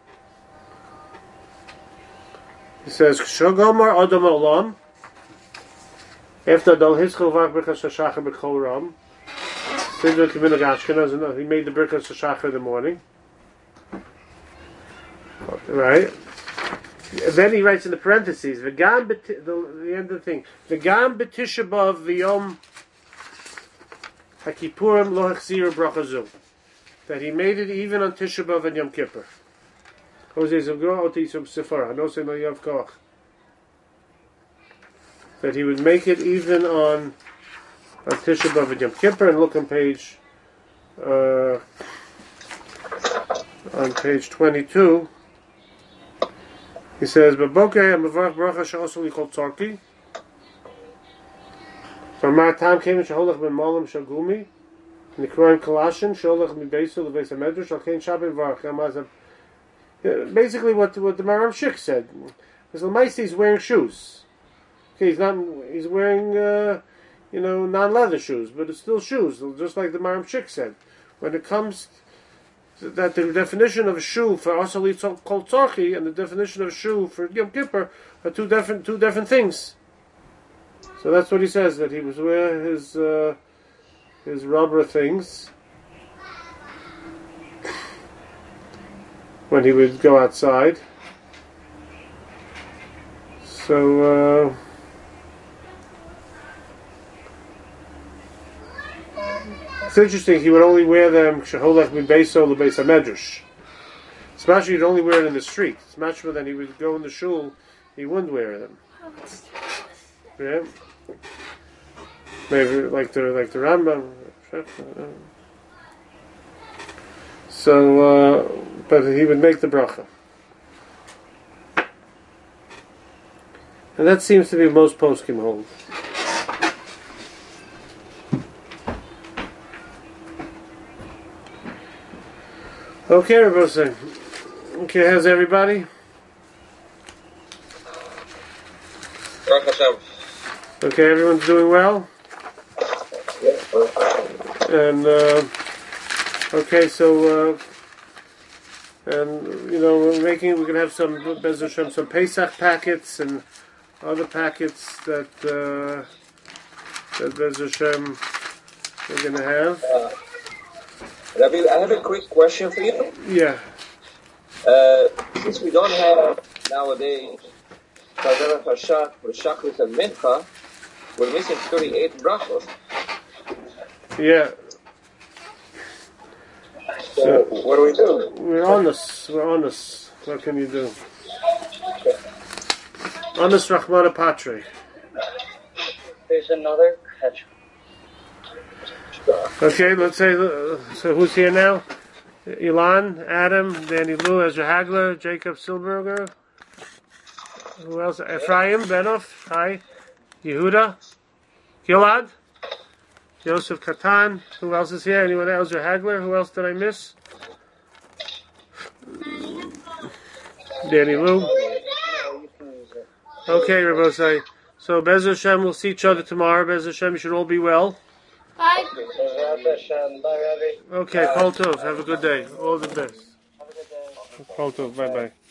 He says, "Shogomar Adam Olam." After Dal Hischel Vach Birkas HaShachar B'Chol Ram, Sidra K'minag Ashkenaz, he made the Birkas HaShachar in the morning. Right? And then he writes in the parentheses, V'gam the, the end of the thing, V'gam B'Tisha B'Av V'yom HaKippurim Lo Hechzir Bracha Zu. That he made it even on Tisha B'Av and Yom Kippur. Jose Zogro Oti Sub Sephara, Hanose No Yav Koach. That he would make it even on on Tisha B'Av and Yom Kippur, and look on page uh, on page twenty-two. He says, "B'boker ha'mavarach bracha she'osu lichol tzarki." From my time came in sheholach ben malam shagumi, nikroim kalashin sheholach mibeisu lebeis hamedrash alkein shabbat varach. Basically, what what the Maram Shik said, because Lamaisi is wearing shoes. Okay, he's not. He's wearing, uh, you know, non-leather shoes, but it's still shoes, just like the Maram Shik said. When it comes to that, the definition of a shoe for Asali Kol Tzarchi and the definition of a shoe for Yom Kippur are two different two different things. So that's what he says, that he was wearing his uh, his rubber things when he would go outside. So uh, it's interesting. He would only wear them sheholach mibeiso lebeis hamedrash. Especially, he'd only wear it in the street. It's much more than he would go in the shul. He wouldn't wear them. Yeah. Maybe like the like the Rambam. So, uh, but he would make the bracha, and that seems to be most poskim hold. Okay, Rabbi. Okay, how's everybody? Baruch Hashem. Okay, everyone's doing well? And, uh, okay, so, uh, and, you know, we're making, we're going to have some, Bez Hashem, some Pesach packets and other packets that, uh, that Bez Hashem we're going to have. Uh, Rabbi, I have a quick question for you. Yeah. Uh, since we don't have nowadays Chazar Hashat for Shachris and Mincha, we're missing thirty-eight brachos. Yeah. So, So, what do we do? we're honest. We're honest. What can you do? Honest Rahmana Patre. There's another catch. Okay, let's say, uh, so who's here now? Ilan, Adam, Danny Lou, Ezra Hagler, Jacob Silberger. Who else? Ephraim, Benoff, hi. Yehuda, Gilad, Joseph Katan. Who else is here? Anyone else? Ezra Hagler. Who else did I miss? Danny Lou. Okay, Rabosai. So Bez Hashem, we'll see each other tomorrow. Bez Hashem, you should all be well. Bye. Okay, Kol Tov. Have a good day. All the best. Have a good day. Kol Tov. Bye bye.